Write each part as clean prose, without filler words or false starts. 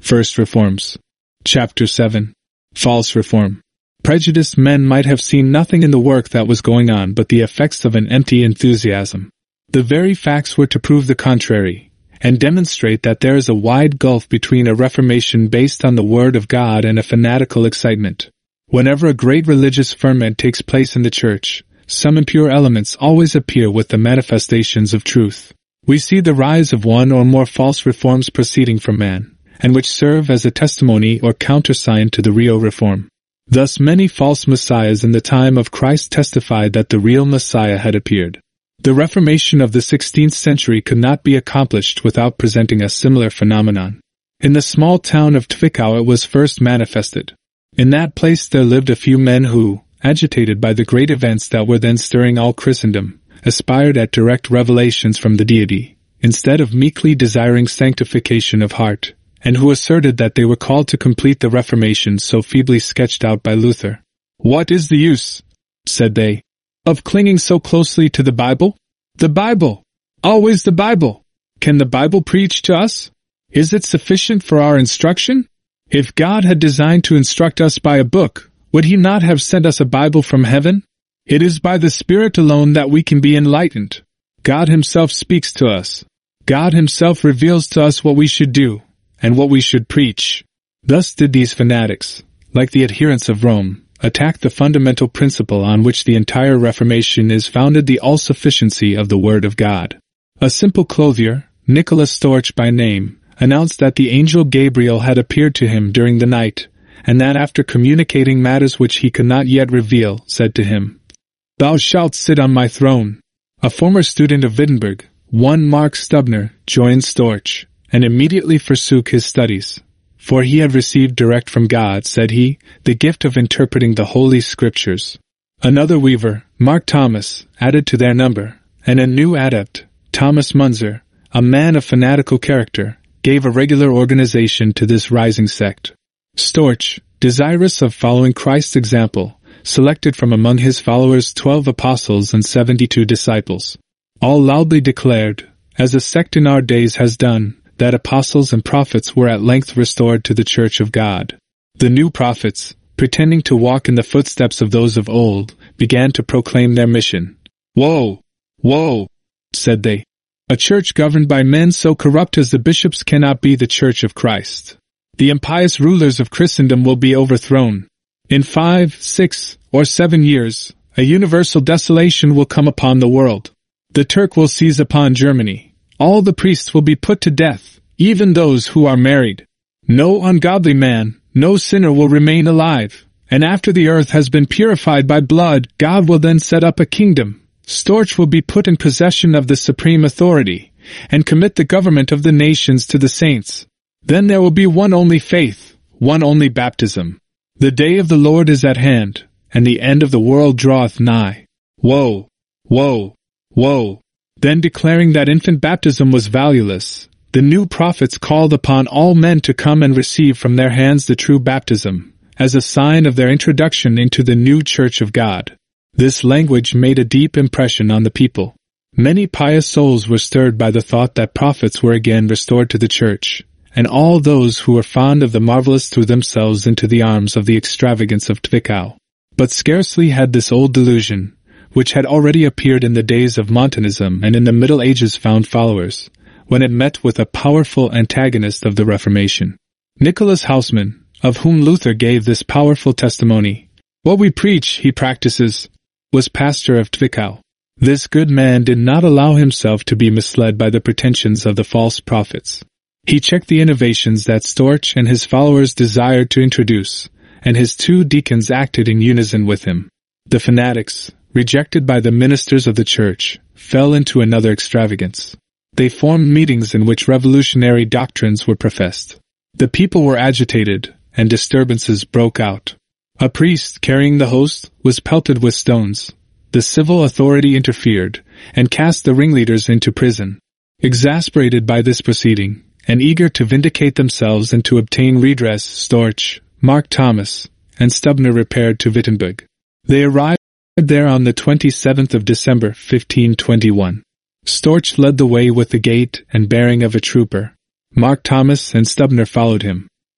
First Reforms. Chapter 7. False Reform. Prejudiced men might have seen nothing in the work that was going on but the effects of an empty enthusiasm. The very facts were to prove the contrary, and demonstrate that there is a wide gulf between a reformation based on the Word of God and a fanatical excitement. Whenever a great religious ferment takes place in the church, some impure elements always appear with the manifestations of truth. We see the rise of one or more false reforms proceeding from man, and which serve as a testimony or countersign to the real reform. Thus many false messiahs in the time of Christ testified that the real Messiah had appeared. The Reformation of the 16th century could not be accomplished without presenting a similar phenomenon. In the small town of Twickau it was first manifested. In that place there lived a few men who, agitated by the great events that were then stirring all Christendom, aspired at direct revelations from the deity, instead of meekly desiring sanctification of heart, and who asserted that they were called to complete the Reformation so feebly sketched out by Luther. "What is the use," said they, "of clinging so closely to the Bible? The Bible! Always the Bible! Can the Bible preach to us? Is it sufficient for our instruction? If God had designed to instruct us by a book, would He not have sent us a Bible from heaven? It is by the Spirit alone that we can be enlightened. God Himself speaks to us. God Himself reveals to us what we should do, and what we should preach." Thus did these fanatics, like the adherents of Rome, attack the fundamental principle on which the entire Reformation is founded, the all-sufficiency of the Word of God. A simple clothier, Nicholas Storch by name, announced that the angel Gabriel had appeared to him during the night, and that after communicating matters which he could not yet reveal, said to him, "Thou shalt sit on my throne." A former student of Wittenberg, one Mark Stubner, joined Storch, and immediately forsook his studies. For he had received direct from God, said he, the gift of interpreting the Holy Scriptures. Another weaver, Mark Thomas, added to their number, and a new adept, Thomas Munzer, a man of fanatical character, gave a regular organization to this rising sect. Storch, desirous of following Christ's example, selected from among his followers 12 apostles and 72 disciples. All loudly declared, as a sect in our days has done, that apostles and prophets were at length restored to the Church of God. The new prophets, pretending to walk in the footsteps of those of old, began to proclaim their mission. "Woe! Woe!" said they. "A church governed by men so corrupt as the bishops cannot be the Church of Christ. The impious rulers of Christendom will be overthrown. In 5, 6, or 7 years, a universal desolation will come upon the world. The Turk will seize upon Germany. All the priests will be put to death, even those who are married. No ungodly man, no sinner will remain alive, and after the earth has been purified by blood, God will then set up a kingdom. Storch will be put in possession of the supreme authority, and commit the government of the nations to the saints. Then there will be one only faith, one only baptism. The day of the Lord is at hand, and the end of the world draweth nigh. Woe! Woe! Woe!" Then declaring that infant baptism was valueless, the new prophets called upon all men to come and receive from their hands the true baptism, as a sign of their introduction into the new Church of God. This language made a deep impression on the people. Many pious souls were stirred by the thought that prophets were again restored to the Church, and all those who were fond of the marvelous threw themselves into the arms of the extravagance of Twickau. But scarcely had this old delusion, which had already appeared in the days of Montanism and in the Middle Ages, found followers, when it met with a powerful antagonist of the Reformation. Nicholas Hausmann, of whom Luther gave this powerful testimony, "What we preach, he practices," was pastor of Twickau. This good man did not allow himself to be misled by the pretensions of the false prophets. He checked the innovations that Storch and his followers desired to introduce, and his 2 deacons acted in unison with him. The fanatics, rejected by the ministers of the Church, fell into another extravagance. They formed meetings in which revolutionary doctrines were professed. The people were agitated, and disturbances broke out. A priest, carrying the host, was pelted with stones. The civil authority interfered, and cast the ringleaders into prison. Exasperated by this proceeding, and eager to vindicate themselves and to obtain redress, Storch, Mark Thomas, and Stubner repaired to Wittenberg. They arrived there on the 27th of December, 1521. Storch led the way with the gait and bearing of a trooper. Mark Thomas and Stubner followed him.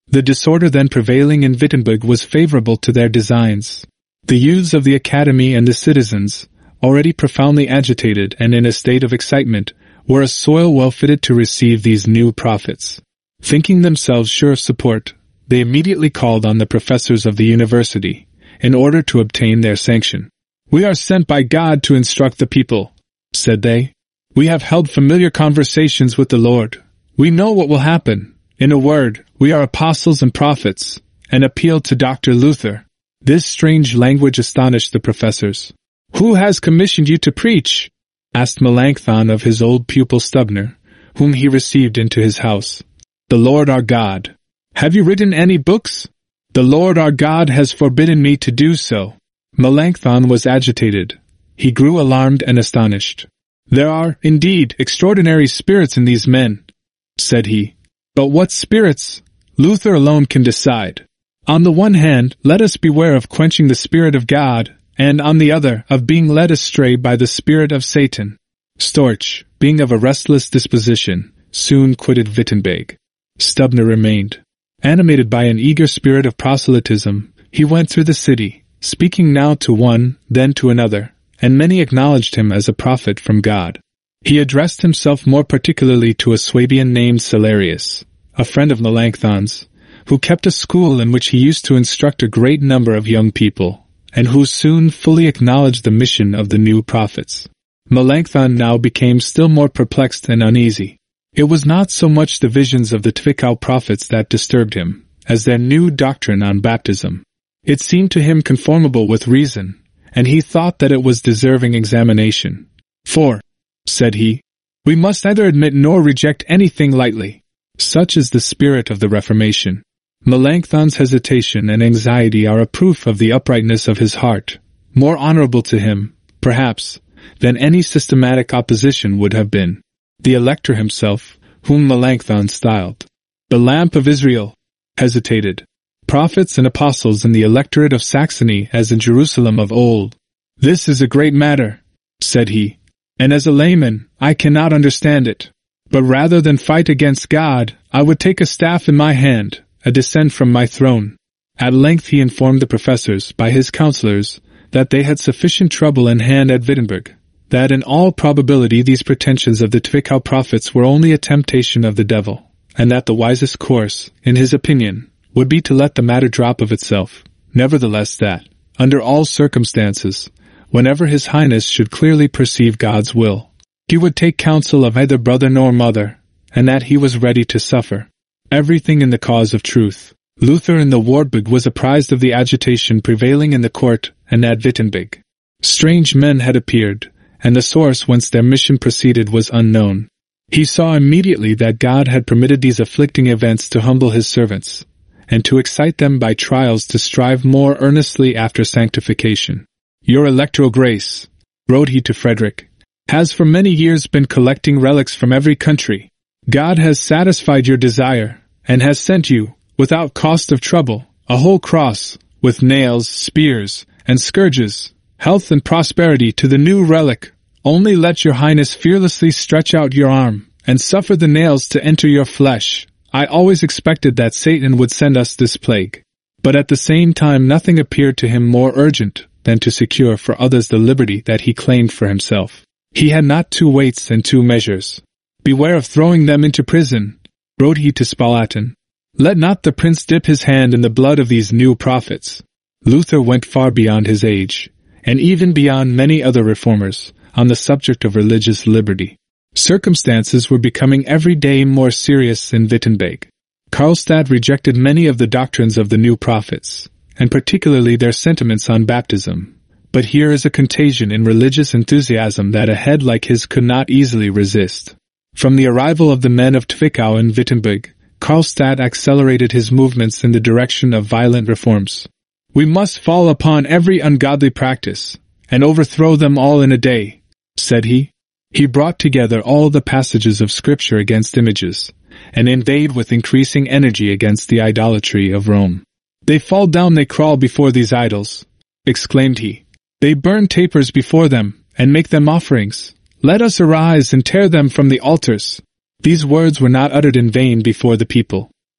The disorder then prevailing in Wittenberg was favorable to their designs. The youths of the academy and the citizens, already profoundly agitated and in a state of excitement, were a soil well fitted to receive these new prophets. Thinking themselves sure of support, they immediately called on the professors of the university, in order to obtain their sanction. "We are sent by God to instruct the people," said they. "We have held familiar conversations with the Lord. We know what will happen. In a word, we are apostles and prophets," and appealed to Dr. Luther. This strange language astonished the professors. "Who has commissioned you to preach?" asked Melanchthon of his old pupil Stubner, whom he received into his house. "The Lord our God." "Have you written any books?" "The Lord our God has forbidden me to do so." Melanchthon was agitated. He grew alarmed and astonished. "There are, indeed, extraordinary spirits in these men," said he. "But what spirits? Luther alone can decide. On the one hand, let us beware of quenching the Spirit of God, and on the other, of being led astray by the spirit of Satan." Storch, being of a restless disposition, soon quitted Wittenberg. Stubner remained. Animated by an eager spirit of proselytism, he went through the city, speaking now to one, then to another, and many acknowledged him as a prophet from God. He addressed himself more particularly to a Swabian named Celerius, a friend of Melanchthon's, who kept a school in which he used to instruct a great number of young people, and who soon fully acknowledged the mission of the new prophets. Melanchthon now became still more perplexed and uneasy. It was not so much the visions of the Twickau prophets that disturbed him, as their new doctrine on baptism. It seemed to him conformable with reason, and he thought that it was deserving examination. "For," said he, "we must neither admit nor reject anything lightly. Such is the spirit of the Reformation." Melanchthon's hesitation and anxiety are a proof of the uprightness of his heart, more honorable to him, perhaps, than any systematic opposition would have been. The Elector himself, whom Melanchthon styled the Lamp of Israel, hesitated. Prophets and apostles in the electorate of Saxony as in Jerusalem of old. "This is a great matter," said he, "and as a layman, I cannot understand it. But rather than fight against God, I would take a staff in my hand, and descend from my throne." At length he informed the professors, by his counselors, that they had sufficient trouble in hand at Wittenberg, that in all probability these pretensions of the Twickau prophets were only a temptation of the devil, and that the wisest course, in his opinion, would be to let the matter drop of itself. Nevertheless that, under all circumstances, whenever His Highness should clearly perceive God's will, he would take counsel of neither brother nor mother, and that he was ready to suffer everything in the cause of truth. Luther in the Wartburg was apprised of the agitation prevailing in the court and at Wittenberg. Strange men had appeared, and the source whence their mission proceeded was unknown. He saw immediately that God had permitted these afflicting events to humble his servants, and to excite them by trials to strive more earnestly after sanctification. "Your electoral grace," wrote he to Frederick, "has for many years been collecting relics from every country. God has satisfied your desire, and has sent you, without cost of trouble, a whole cross, with nails, spears, and scourges, health and prosperity to the new relic. Only let your Highness fearlessly stretch out your arm, and suffer the nails to enter your flesh. I always expected that Satan would send us this plague. But at the same time nothing appeared to him more urgent than to secure for others the liberty that he claimed for himself. He had not two weights and two measures. Beware of throwing them into prison," wrote he to Spalatin. "Let not the prince dip his hand in the blood of these new prophets." Luther went far beyond his age, and even beyond many other reformers, on the subject of religious liberty. Circumstances were becoming every day more serious in Wittenberg. Karlstadt rejected many of the doctrines of the new prophets, and particularly their sentiments on baptism. But here is a contagion in religious enthusiasm that a head like his could not easily resist. From the arrival of the men of Twickau and Wittenberg, Karlstadt accelerated his movements in the direction of violent reforms. "We must fall upon every ungodly practice, and overthrow them all in a day," said he. He brought together all the passages of Scripture against images, and inveighed with increasing energy against the idolatry of Rome. "They fall down, they crawl before these idols," exclaimed he. "They burn tapers before them, and make them offerings. Let us arise and tear them from the altars." These words were not uttered in vain before the people.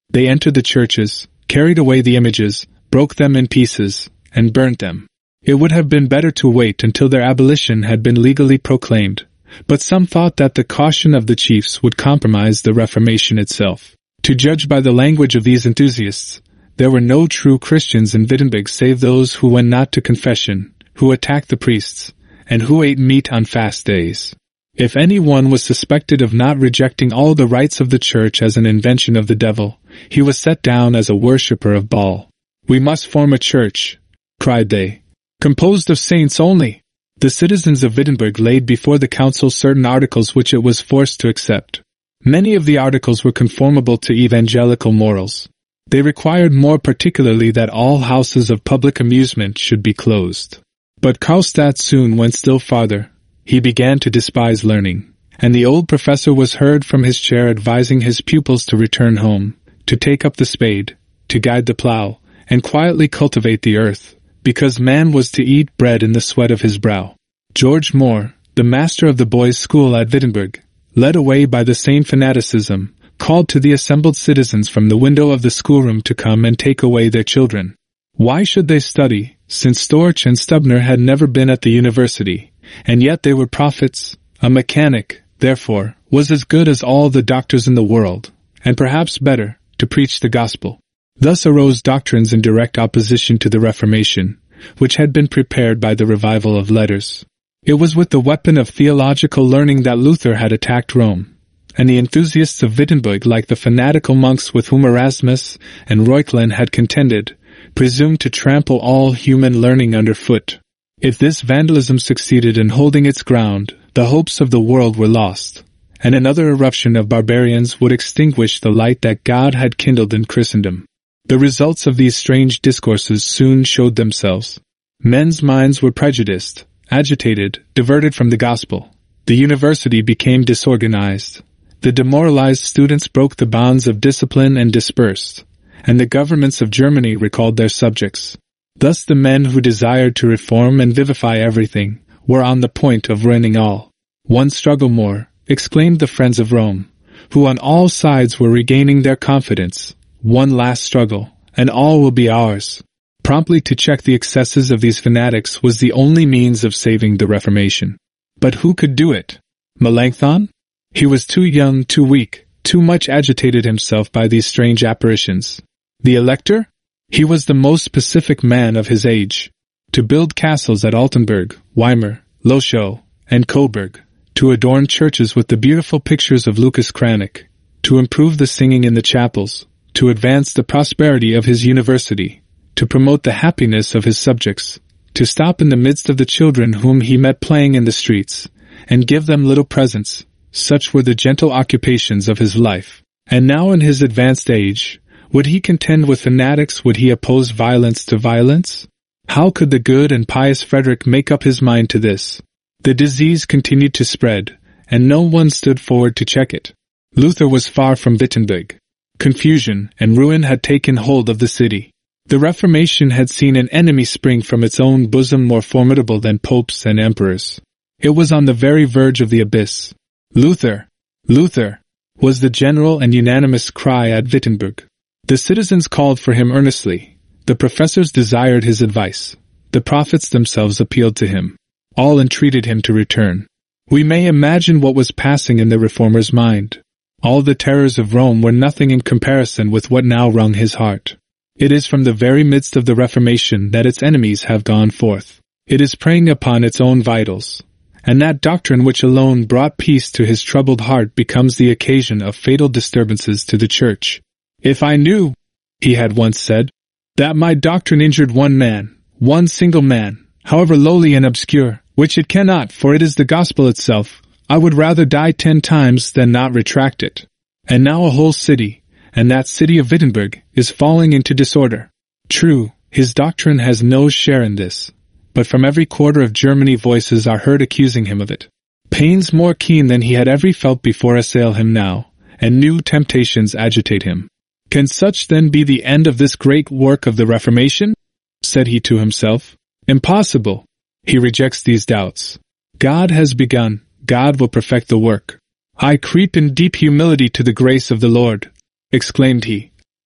They entered the churches, carried away the images, broke them in pieces, and burnt them. It would have been better to wait until their abolition had been legally proclaimed, but some thought that the caution of the chiefs would compromise the Reformation itself. To judge by the language of these enthusiasts, there were no true Christians in Wittenberg save those who went not to confession, who attacked the priests, and who ate meat on fast days. If anyone was suspected of not rejecting all the rites of the church as an invention of the devil, he was set down as a worshipper of Baal. "We must form a church," cried they, "composed of saints only." The citizens of Wittenberg laid before the council certain articles which it was forced to accept. Many of the articles were conformable to evangelical morals. They required more particularly that all houses of public amusement should be closed. But Karlstadt soon went still farther. He began to despise learning, and the old professor was heard from his chair advising his pupils to return home, to take up the spade, to guide the plough, and quietly cultivate the earth, because man was to eat bread in the sweat of his brow. George Moore, the master of the boys' school at Wittenberg, led away by the same fanaticism, called to the assembled citizens from the window of the schoolroom to come and take away their children. Why should they study, since Storch and Stubner had never been at the university, and yet they were prophets? A mechanic, therefore, was as good as all the doctors in the world, and perhaps better, to preach the gospel. Thus arose doctrines in direct opposition to the Reformation, which had been prepared by the revival of letters. It was with the weapon of theological learning that Luther had attacked Rome, and the enthusiasts of Wittenberg, like the fanatical monks with whom Erasmus and Reuchlin had contended, presumed to trample all human learning underfoot. If this vandalism succeeded in holding its ground, the hopes of the world were lost, and another eruption of barbarians would extinguish the light that God had kindled in Christendom. The results of these strange discourses soon showed themselves. Men's minds were prejudiced, agitated, diverted from the gospel. The university became disorganized. The demoralized students broke the bonds of discipline and dispersed, and the governments of Germany recalled their subjects. Thus the men who desired to reform and vivify everything were on the point of ruining all. "One struggle more," exclaimed the friends of Rome, who on all sides were regaining their confidence. "One last struggle, and all will be ours." Promptly to check the excesses of these fanatics was the only means of saving the Reformation. But who could do it? Melanchthon? He was too young, too weak, too much agitated himself by these strange apparitions. The Elector? He was the most pacific man of his age. To build castles at Altenburg, Weimar, Lochow, and Coburg, to adorn churches with the beautiful pictures of Lucas Cranach, to improve the singing in the chapels, to advance the prosperity of his university, to promote the happiness of his subjects, to stop in the midst of the children whom he met playing in the streets, and give them little presents. Such were the gentle occupations of his life. And now in his advanced age, would he contend with fanatics? Would he oppose violence to violence? How could the good and pious Frederick make up his mind to this? The disease continued to spread, and no one stood forward to check it. Luther was far from Wittenberg. Confusion and ruin had taken hold of the city. The Reformation had seen an enemy spring from its own bosom more formidable than popes and emperors. It was on the very verge of the abyss. "Luther! Luther!" was the general and unanimous cry at Wittenberg. The citizens called for him earnestly. The professors desired his advice. The prophets themselves appealed to him. All entreated him to return. We may imagine what was passing in the reformer's mind. All the terrors of Rome were nothing in comparison with what now wrung his heart. It is from the very midst of the Reformation that its enemies have gone forth. It is preying upon its own vitals. And that doctrine which alone brought peace to his troubled heart becomes the occasion of fatal disturbances to the Church. "If I knew," he had once said, "that my doctrine injured one man, one single man, however lowly and obscure, which it cannot, for it is the gospel itself, I would rather die 10 times than not retract it. And now a whole city, and that city of Wittenberg, is falling into disorder. True, his doctrine has no share in this, but from every quarter of Germany voices are heard accusing him of it. Pains more keen than he had ever felt before assail him now, and new temptations agitate him. Can such then be the end of this great work of the Reformation?" said he to himself. "Impossible." He rejects these doubts. God has begun, God will perfect the work. "I creep in deep humility to the grace of the Lord," exclaimed he.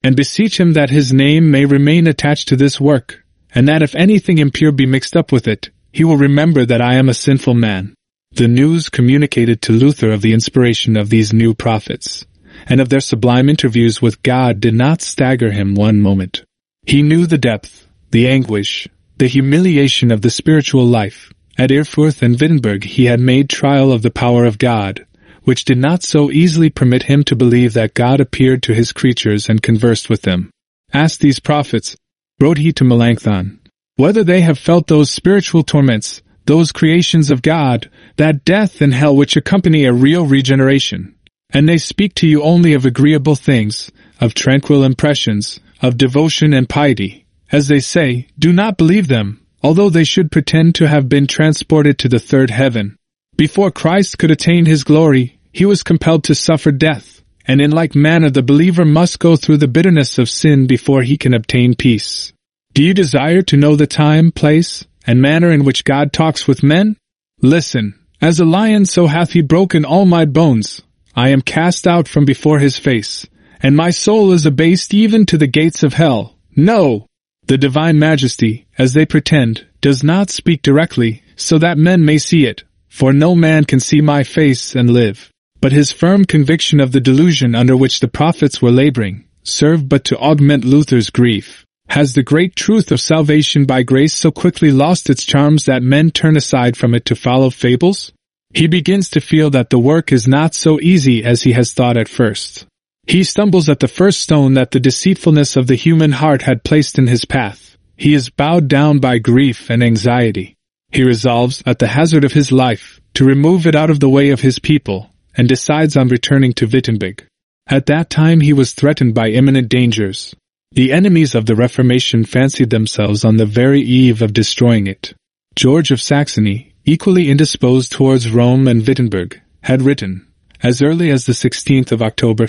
and beseech him that his name may remain attached to this work, and that if anything impure be mixed up with it, he will remember that I am a sinful man." The news communicated to Luther of the inspiration of these new prophets, and of their sublime interviews with God, did not stagger him one moment. He knew the depth, the anguish, the humiliation of the spiritual life. At Erfurt and Wittenberg he had made trial of the power of God, which did not so easily permit him to believe that God appeared to his creatures and conversed with them. "Ask these prophets," wrote he to Melanchthon, "whether they have felt those spiritual torments, those creations of God, that death and hell which accompany a real regeneration. And they speak to you only of agreeable things, of tranquil impressions, of devotion and piety. As they say, do not believe them, although they should pretend to have been transported to the third heaven. Before Christ could attain his glory, he was compelled to suffer death, and in like manner the believer must go through the bitterness of sin before he can obtain peace. Do you desire to know the time, place, and manner in which God talks with men? Listen, as a lion so hath he broken all my bones. I am cast out from before his face, and my soul is abased even to the gates of hell. No! The divine majesty, as they pretend, does not speak directly, so that men may see it, for no man can see my face and live. But his firm conviction of the delusion under which the prophets were laboring, served but to augment Luther's grief. Has the great truth of salvation by grace so quickly lost its charms that men turn aside from it to follow fables? He begins to feel that the work is not so easy as he has thought at first. He stumbles at the first stone that the deceitfulness of the human heart had placed in his path. He is bowed down by grief and anxiety. He resolves, at the hazard of his life, to remove it out of the way of his people, and decides on returning to Wittenberg. At that time he was threatened by imminent dangers. The enemies of the Reformation fancied themselves on the very eve of destroying it. George of Saxony, equally indisposed towards Rome and Wittenberg, had written, as early as the 16th of October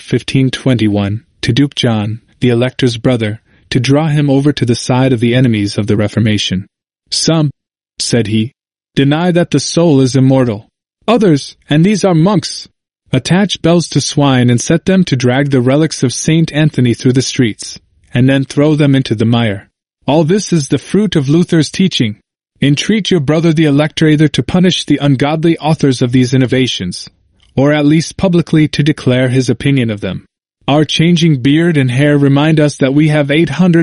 1521, to Duke John, the Elector's brother, to draw him over to the side of the enemies of the Reformation. "Some," said he, "deny that the soul is immortal. Others, and these are monks, attach bells to swine and set them to drag the relics of Saint Anthony through the streets, and then throw them into the mire. All this is the fruit of Luther's teaching. Entreat your brother the Elector either to punish the ungodly authors of these innovations, or at least publicly to declare his opinion of them. Our changing beard and hair remind us that we have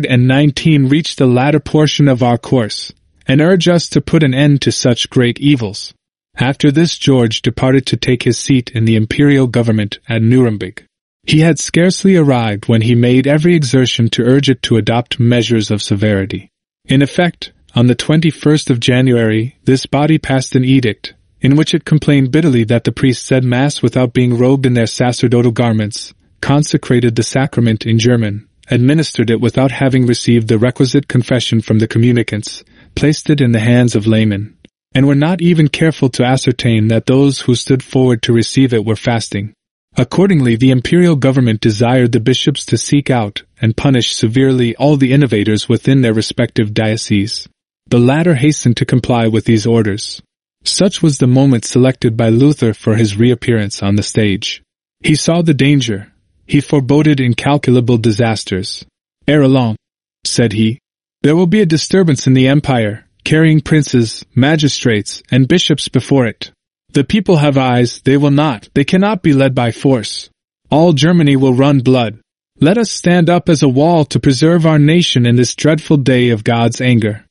819 reached the latter portion of our course, and urge us to put an end to such great evils." After this George departed to take his seat in the imperial government at Nuremberg. He had scarcely arrived when he made every exertion to urge it to adopt measures of severity. In effect, on the 21st of January, this body passed an edict, in which it complained bitterly that the priests said Mass without being robed in their sacerdotal garments, consecrated the sacrament in German, administered it without having received the requisite confession from the communicants, placed it in the hands of laymen, and were not even careful to ascertain that those who stood forward to receive it were fasting. Accordingly, the imperial government desired the bishops to seek out and punish severely all the innovators within their respective dioceses. The latter hastened to comply with these orders. Such was the moment selected by Luther for his reappearance on the stage. He saw the danger. He foreboded incalculable disasters. "Ere long," said he, "there will be a disturbance in the empire, carrying princes, magistrates, and bishops before it. The people have eyes, they cannot be led by force. All Germany will run blood. Let us stand up as a wall to preserve our nation in this dreadful day of God's anger."